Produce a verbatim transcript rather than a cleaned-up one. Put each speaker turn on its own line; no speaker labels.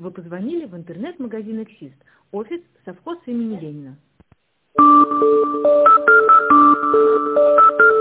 Вы позвонили в интернет-магазин «Эксист», офис совхоз имени Ленина.